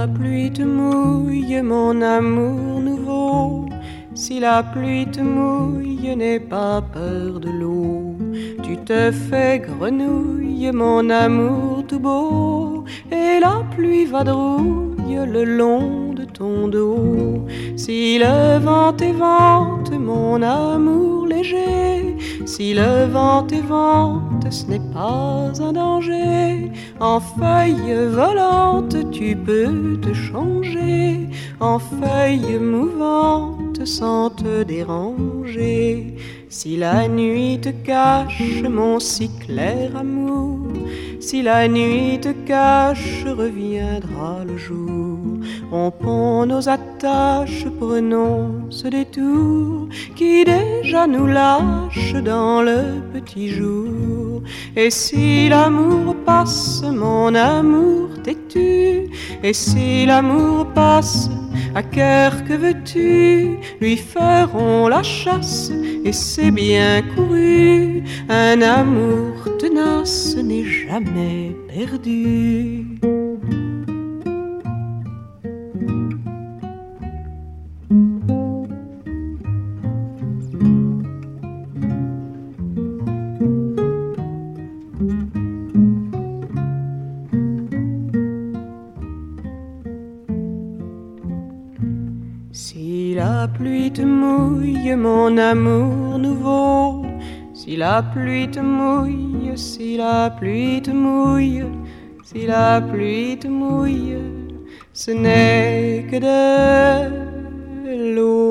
la pluie te mouille, mon amour nouveau, si la pluie te mouille, n'aie pas peur de l'eau. Tu te fais grenouille, mon amour tout beau, et la pluie vadrouille le long de ton dos. Si le vent évente, mon amour léger, si le vent évente, ce n'est pas un danger. En feuille volante, tu peux te changer en feuille mouvante sans te déranger. Si la nuit te cache mon si clair amour, si la nuit te cache, reviendra le jour. Rompons nos attaches, prenons ce détour qui déjà nous lâche dans le petit jour. Et si l'amour passe, mon amour, t'es-tu? Et si l'amour passe, à cœur que veux-tu? Lui ferons la chasse et c'est bien couru. Un amour tenace n'est jamais perdu. Si la pluie te mouille, mon amour nouveau, si la pluie te mouille, si la pluie te mouille, si la pluie te mouille, ce n'est que de l'eau.